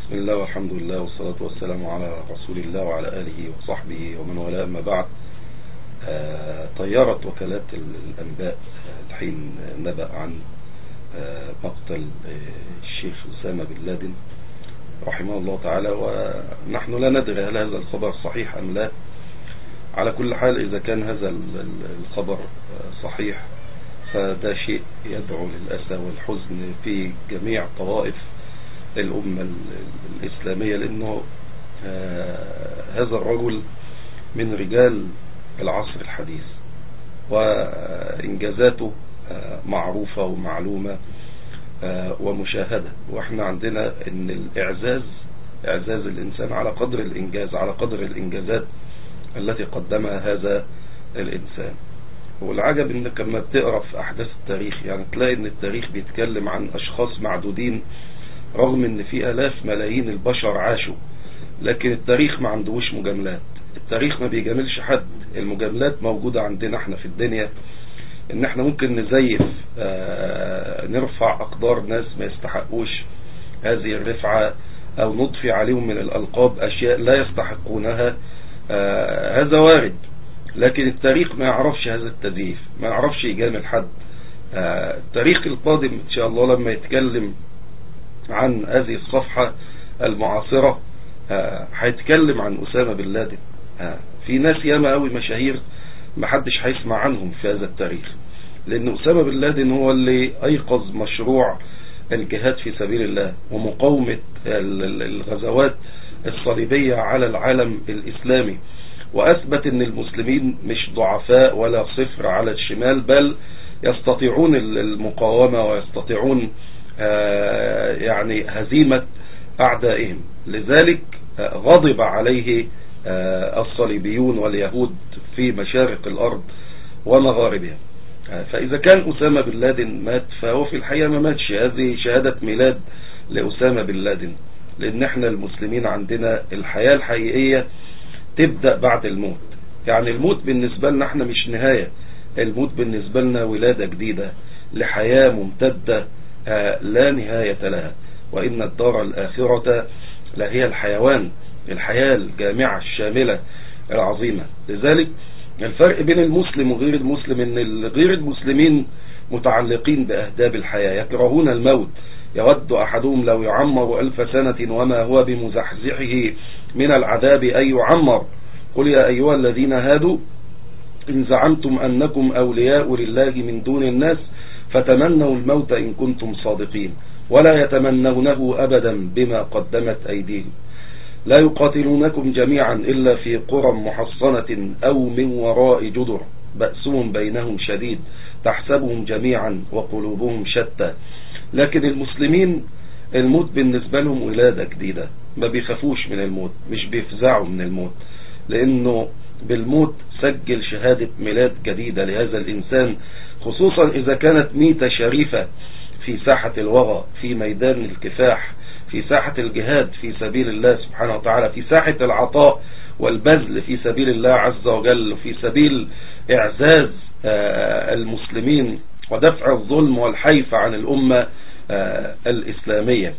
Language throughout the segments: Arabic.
بسم الله والحمد لله والصلاة والسلام على رسول الله وعلى آله وصحبه ومن والاه، أما بعد. طيرت وكالات الأنباء الحين نبأ عن مقتل الشيخ أسامة بن لادن رحمه الله تعالى، ونحن لا ندري هل هذا الخبر صحيح أم لا. على كل حال، إذا كان هذا الخبر صحيح فده شيء يدعو للأسى والحزن في جميع طوائف الأمة الإسلامية، لأنه هذا الرجل من رجال العصر الحديث، وإنجازاته معروفة ومعلومة ومشاهدة. وإحنا عندنا أن الإعزاز إعزاز الإنسان على قدر الإنجاز، على قدر الإنجازات التي قدمها هذا الإنسان. والعجب أنك لما بتقرأ في أحداث التاريخ يعني تلاقي أن التاريخ بيتكلم عن أشخاص معدودين، رغم أن في آلاف ملايين البشر عاشوا، لكن التاريخ ما عندهوش مجاملات. التاريخ ما بيجاملش حد. المجاملات موجودة عندنا احنا في الدنيا، ان احنا ممكن نزيف نرفع اقدار ناس ما يستحقوش هذه الرفعة، او نضفي عليهم من الالقاب اشياء لا يستحقونها. هذا وارد، لكن التاريخ ما يعرفش هذا التزييف، ما يعرفش يجامل حد. التاريخ القادم ان شاء الله لما يتكلم عن هذه الصفحة المعاصرة هيتكلم عن أسامة بن لادن. في ناس ياما قوي مشاهير محدش هيسمع عنهم في هذا التاريخ، لأن أسامة بن لادن هو اللي أيقظ مشروع الجهاد في سبيل الله ومقاومة الغزوات الصليبية على العالم الإسلامي، وأثبت أن المسلمين مش ضعفاء ولا صفر على الشمال، بل يستطيعون المقاومة ويستطيعون يعني هزيمة أعدائهم. لذلك غضب عليه الصليبيون واليهود في مشارق الأرض ومغاربها. فإذا كان أسامة بن لادن مات، فهو في الحقيقة ما ماتش. هذه شهادة ميلاد لأسامة بن لادن، لأن احنا المسلمين عندنا الحياة الحقيقية تبدأ بعد الموت. يعني الموت بالنسبة لنا احنا مش نهاية، الموت بالنسبة لنا ولادة جديدة لحياة ممتدة لا نهاية لها. وإن الدار الآخرة لهي الحيوان، الحياة الجامعة الشاملة العظيمة. لذلك الفرق بين المسلم وغير المسلم ان غير المسلمين متعلقين بأهداب الحياة، يكرهون الموت. يود أحدهم لو يعمر 1000 سنة وما هو بمزحزحه من العذاب أن يعمر. قل يا أيها الذين هادوا إن زعمتم أنكم أولياء لله من دون الناس فتمنوا الموت إن كنتم صادقين ولا يتمنونه أبدا بما قدمت أيديهم. لا يقاتلونكم جميعا إلا في قرى محصنة أو من وراء جدر بأسهم بينهم شديد تحسبهم جميعا وقلوبهم شتى. لكن المسلمين الموت بالنسبة لهم ولادة جديدة، ما بيخافوش من الموت، مش بيفزعوا من الموت، لأنه بالموت سجل شهادة ميلاد جديدة لهذا الإنسان، خصوصا إذا كانت ميتة شريفة في ساحة الوغى، في ميدان الكفاح، في ساحة الجهاد في سبيل الله سبحانه وتعالى، في ساحة العطاء والبذل في سبيل الله عز وجل، في سبيل إعزاز المسلمين ودفع الظلم والحيف عن الأمة الإسلامية.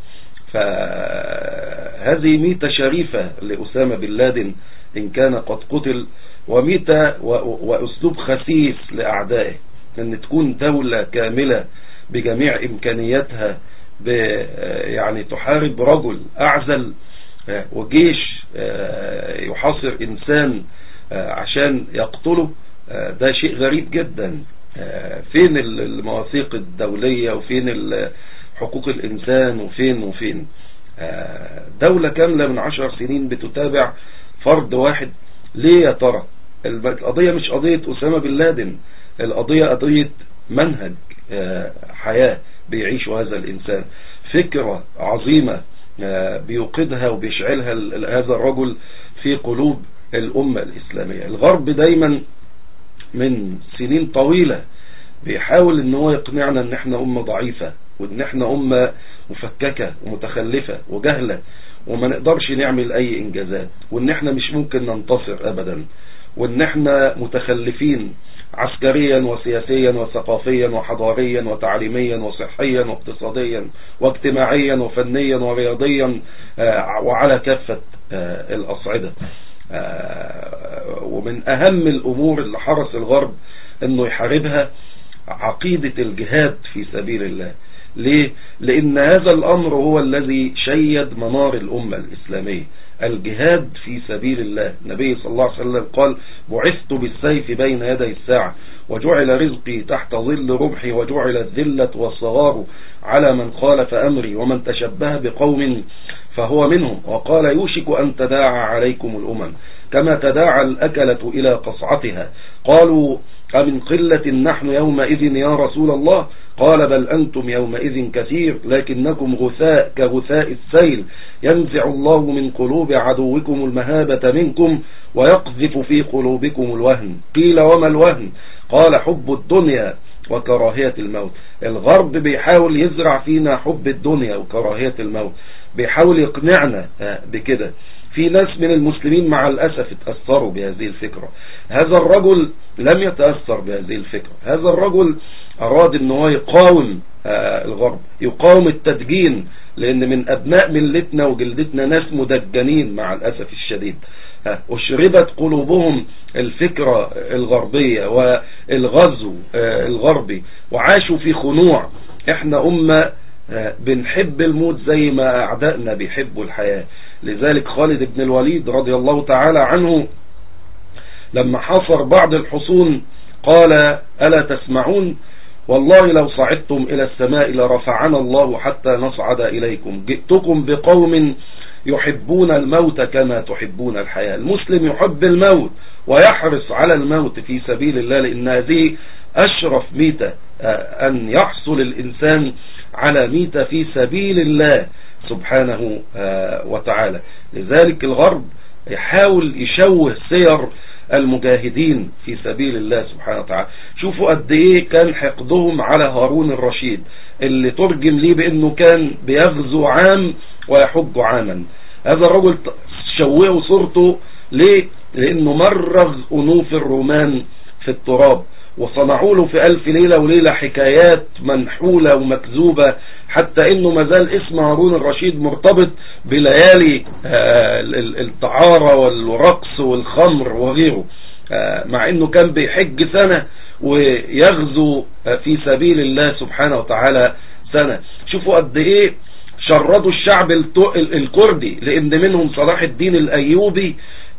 فهذه ميتة شريفة لأسامة بن لادن إن كان قد قتل، وميتة وأسلوب خسيس لأعدائه، أن تكون دولة كاملة بجميع إمكانياتها يعني تحارب رجل أعزل، وجيش يحاصر إنسان عشان يقتله. ده شيء غريب جدا. فين المواثيق الدولية وفين حقوق الإنسان وفين دولة كاملة من 10 سنين بتتابع فرد واحد؟ ليه يا ترى؟ القضية مش قضية أسامة بن لادن، القضية قضية منهج حياة بيعيشه هذا الإنسان، فكرة عظيمة بيوقدها وبيشعلها هذا الرجل في قلوب الأمة الإسلامية. الغرب دايما من سنين طويلة بيحاول ان هو يقنعنا ان احنا أمة ضعيفة، وان احنا أمة مفككة ومتخلفة وجهلة وما نقدرش نعمل اي انجازات، وان احنا مش ممكن ننتصر ابدا، وان احنا متخلفين عسكريا وسياسيا وثقافيا وحضاريا وتعليميا وصحيا واقتصاديا واجتماعيا وفنيا ورياضيا، وعلى كافة الأصعدة. ومن أهم الأمور اللي حرص الغرب أنه يحاربها عقيدة الجهاد في سبيل الله. ليه؟ لأن هذا الأمر هو الذي شيد منار الأمة الإسلامية، الجهاد في سبيل الله. النبي صلى الله عليه وسلم قال: بعثت بالسيف بين يدي الساعة، وجعل رزقي تحت ظل رمحي، وجعل الذلة والصغار على من خالف أمري، ومن تشبه بقوم فهو منهم. وقال: يوشك أن تداعى عليكم الأمم كما تداعى الأكلة إلى قصعتها. قالوا: أمن قلة نحن يومئذ يا رسول الله؟ قال: بل أنتم يومئذ كثير، لكنكم غثاء كغثاء السيل، ينزع الله من قلوب عدوكم المهابة منكم ويقذف في قلوبكم الوهن. قيل: وما الوهن؟ قال: حب الدنيا وكراهية الموت. الغرب بيحاول يزرع فينا حب الدنيا وكراهية الموت، بيحاول يقنعنا بكده. في ناس من المسلمين مع الأسف اتأثروا بهذه الفكرة. هذا الرجل لم يتأثر بهذه الفكرة. هذا الرجل أراد أنه يقاوم الغرب، يقاوم التدجين، لأن من أبناء ملتنا وجلدتنا ناس مدجنين مع الأسف الشديد، أشربت قلوبهم الفكرة الغربية والغزو الغربي، وعاشوا في خنوع. احنا أمة بنحب الموت زي ما أعدائنا بيحبوا الحياة. لذلك خالد بن الوليد رضي الله تعالى عنه لما حاصر بعض الحصون قال: ألا تسمعون؟ والله لو صعدتم إلى السماء لرفعنا الله حتى نصعد إليكم. جئتكم بقوم يحبون الموت كما تحبون الحياة. المسلم يحب الموت ويحرص على الموت في سبيل الله، لأن هذه أشرف ميتة، أن يحصل الإنسان على ميتة في سبيل الله سبحانه وتعالى. لذلك الغرب يحاول يشوه سير المجاهدين في سبيل الله سبحانه وتعالى. شوفوا قد ايه كان حقدهم على هارون الرشيد، اللي ترجم ليه بانه كان بيغزو عام ويحج عاما. هذا الرجل شوهوا صورته ليه؟ لانه مرغ انوف الرومان في التراب، وصنعوا له في 1000 ليلة وليلة حكايات منحولة ومكذوبة، حتى انه مازال اسم هارون الرشيد مرتبط بليالي الطعارة والرقص والخمر وغيره، مع انه كان بيحج سنة ويغزو في سبيل الله سبحانه وتعالى سنة. شوفوا قد ايه شردوا الشعب الكردي، لان منهم صلاح الدين الايوبي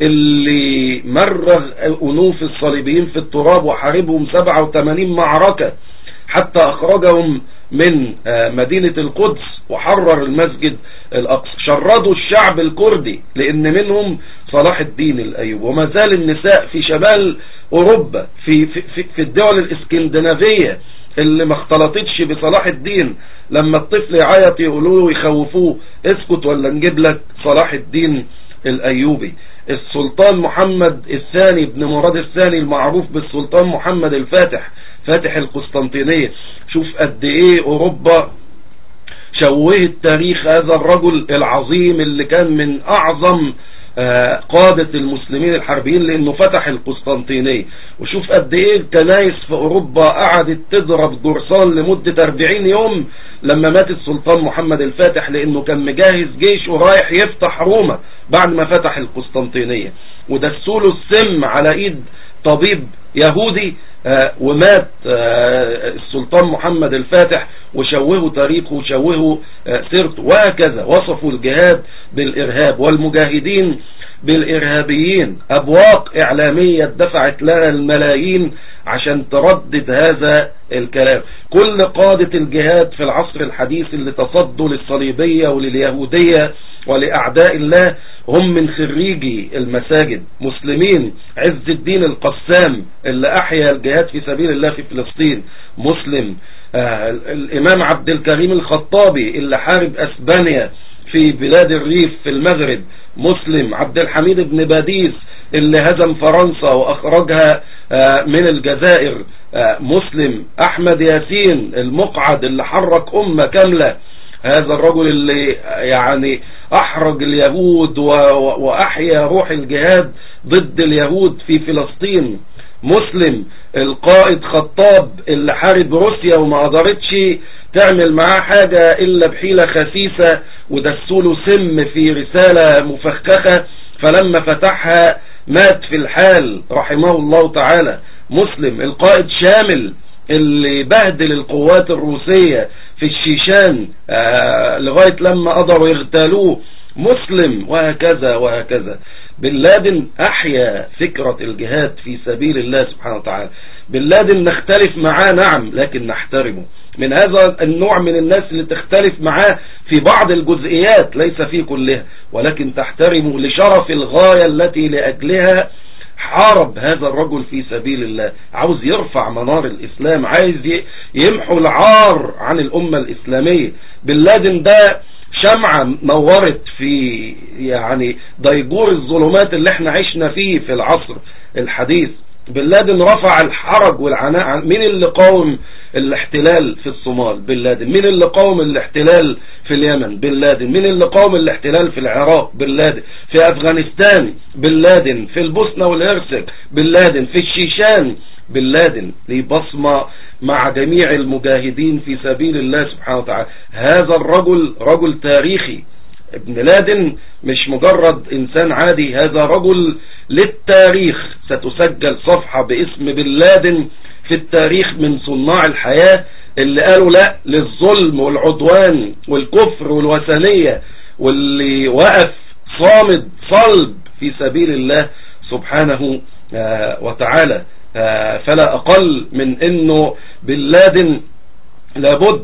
اللي مرغ أنوف الصليبيين في التراب وحاربهم 87 معركة حتى أخرجهم من مدينة القدس وحرر المسجد الأقصى. شردوا الشعب الكردي لأن منهم صلاح الدين الأيوبي. وما زال النساء في شمال أوروبا في الدول الإسكندنافية اللي ما اختلطتش بصلاح الدين، لما الطفل يعيط يقولوا له يخوفوه: اسكت ولا نجيب لك صلاح الدين الأيوبي. السلطان محمد الثاني بن مراد الثاني المعروف بالسلطان محمد الفاتح، فاتح القسطنطينية. شوف قد ايه اوروبا شوهت تاريخ هذا الرجل العظيم اللي كان من اعظم قادة المسلمين الحربيين، لانه فتح القسطنطينية. وشوف قد ايه الكنائس في اوروبا قعدت تضرب جرسان لمدة 40 يوم لما مات السلطان محمد الفاتح، لانه كان مجهز جيش ورايح يفتح روما بعد ما فتح القسطنطينية، ودسوا له السم على ايد طبيب يهودي، ومات السلطان محمد الفاتح، وشوهوا تاريخه وشوهوا سيرته. وهكذا وصفوا الجهاد بالإرهاب والمجاهدين بالإرهابيين. أبواق إعلامية دفعت لها الملايين عشان تردد هذا الكلام. كل قادة الجهاد في العصر الحديث اللي تصدوا للصليبية ولليهودية ولأعداء الله هم من خريجي المساجد مسلمين. عز الدين القسام اللي أحيا الجهاد في سبيل الله في فلسطين مسلم. الإمام عبد الكريم الخطابي اللي حارب أسبانيا في بلاد الريف في المغرب مسلم. عبد الحميد بن باديس اللي هزم فرنسا وأخرجها من الجزائر مسلم. أحمد ياسين المقعد اللي حرك أمة كاملة، هذا الرجل اللي يعني أحرج اليهود وأحيا روح الجهاد ضد اليهود في فلسطين مسلم القائد خطاب اللي حارب روسيا وما قدرتش تعمل معاه حاجة إلا بحيلة خسيسة ودسوله سم في رسالة مفخخة، فلما فتحها مات في الحال رحمه الله تعالى. مسلم القائد شامل اللي بهدل القوات الروسية في الشيشان لغاية لما قدروا يغتالوه، مسلم، وهكذا وهكذا. بن لادن أحيا فكرة الجهاد في سبيل الله سبحانه وتعالى. بن لادن نختلف معاه نعم، لكن نحترمه. من هذا النوع من الناس اللي تختلف معاه في بعض الجزئيات، ليس في كلها، ولكن تحترمه لشرف الغاية التي لأجلها حارب هذا الرجل في سبيل الله. عاوز يرفع منار الإسلام، عايز يمحو العار عن الأمة الإسلامية. بن لادن ده شمعة نورت في يعني ضيجور الظلمات اللي احنا عشنا فيه في العصر الحديث. بن لادن رفع الحرج والعناء. مين اللي قاوم الاحتلال في الصومال؟ بن لادن. مين اللي قاوم الاحتلال في اليمن؟ بن لادن. مين اللي قاوم الاحتلال في العراق؟ بن لادن. في أفغانستان بن لادن. في البوسنة والهرسك بن لادن. في الشيشان بن لادن. ليه بصمة مع جميع المجاهدين في سبيل الله سبحانه وتعالى. هذا الرجل رجل تاريخي. ابن لادن مش مجرد إنسان عادي، هذا رجل للتاريخ. ستسجل صفحة باسم بن لادن في التاريخ من صناع الحياة اللي قالوا لا للظلم والعدوان والكفر والوثنية، واللي وقف صامد صلب في سبيل الله سبحانه وتعالى. فلا أقل من أنه بن لادن لابد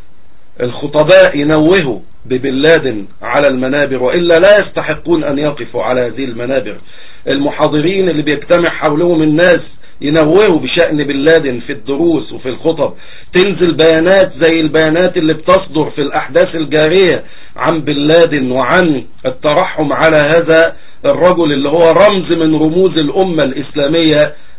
الخطباء ينوهوا ببن لادن على المنابر، وإلا لا يستحقون أن يقفوا على هذه المنابر. المحاضرين اللي بيجتمع حولهم الناس ينوهوا بشأن بن لادن في الدروس وفي الخطب. تنزل بيانات زي البيانات اللي بتصدر في الأحداث الجارية عن بن لادن وعن الترحم على هذا الرجل اللي هو رمز من رموز الأمة الإسلامية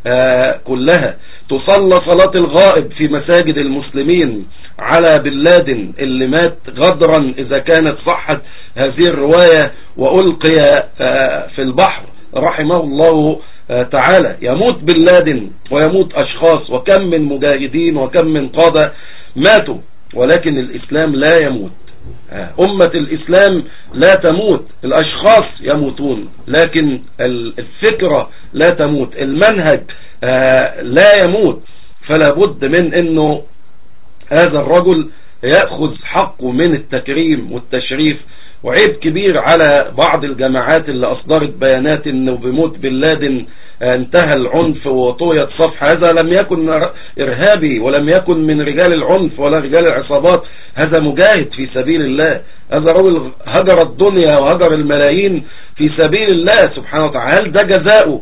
كلها. تصلى صلاة الغائب في مساجد المسلمين على بن لادن اللي مات غدرا إذا كانت صحت هذه الرواية وألقي في البحر رحمه الله تعالى. يموت بن لادن ويموت أشخاص، وكم من مجاهدين وكم من قادة ماتوا، ولكن الإسلام لا يموت. أمة الإسلام لا تموت. الأشخاص يموتون لكن الفكرة لا تموت، المنهج لا يموت. فلا بد من أنه هذا الرجل يأخذ حقه من التكريم والتشريف. وعيب كبير على بعض الجماعات اللي أصدرت بيانات أنه بموت بن لادن انتهى العنف وطويت صفح. هذا لم يكن إرهابي ولم يكن من رجال العنف ولا رجال العصابات، هذا مجاهد في سبيل الله. هذا رجل هجر الدنيا وهجر الملايين في سبيل الله سبحانه وتعالى. هل ده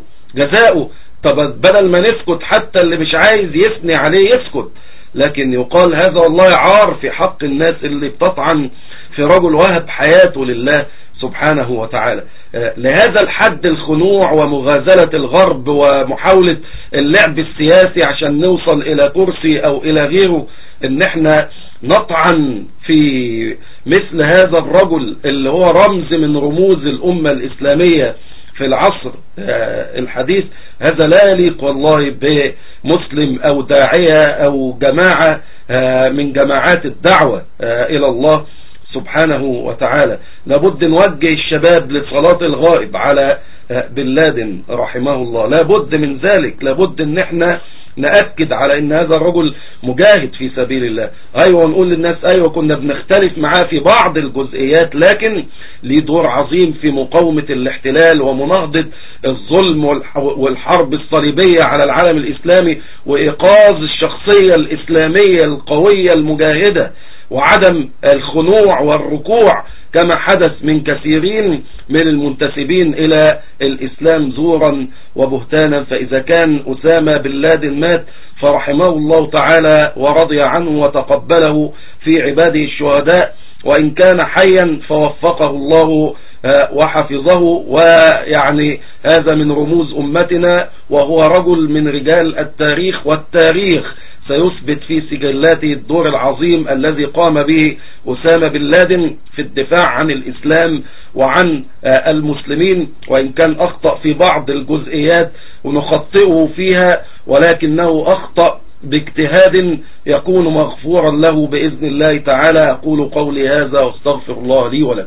جزاؤه؟ طب بدل ما نسكت حتى اللي مش عايز يثني عليه يسكت، لكن يقال هذا والله عار في حق الناس اللي بتطعن في رجل وهب حياته لله سبحانه وتعالى. لهذا الحد الخنوع ومغازلة الغرب ومحاولة اللعب السياسي عشان نوصل إلى كرسي أو إلى غيره، إن احنا نطعن في مثل هذا الرجل اللي هو رمز من رموز الأمة الإسلامية في العصر الحديث. هذا لا يليق والله بمسلم أو داعية أو جماعة من جماعات الدعوة إلى الله سبحانه وتعالى. لابد نوجه الشباب لصلاة الغائب على بن لادن رحمه الله، لابد من ذلك. لابد ان احنا نأكد على ان هذا الرجل مجاهد في سبيل الله. ايوه نقول للناس ايوه كنا بنختلف معاه في بعض الجزئيات، لكن ليه دور عظيم في مقاومة الاحتلال ومناهضة الظلم والحرب الصليبية على العالم الاسلامي، وايقاظ الشخصية الاسلامية القوية المجاهدة، وعدم الخنوع والركوع كما حدث من كثيرين من المنتسبين إلى الإسلام زورا وبهتانا. فإذا كان أسامة بن لادن مات فرحمه الله تعالى ورضي عنه وتقبله في عباده الشهداء، وإن كان حيا فوفقه الله وحفظه، ويعني هذا من رموز أمتنا، وهو رجل من رجال التاريخ، والتاريخ سيثبت في سجلاته الدور العظيم الذي قام به أسامة بن لادن في الدفاع عن الإسلام وعن المسلمين، وإن كان أخطأ في بعض الجزئيات ونخطئه فيها، ولكنه أخطأ باجتهاد يكون مغفورا له بإذن الله تعالى. أقول قولي هذا واستغفر الله لي ولكم.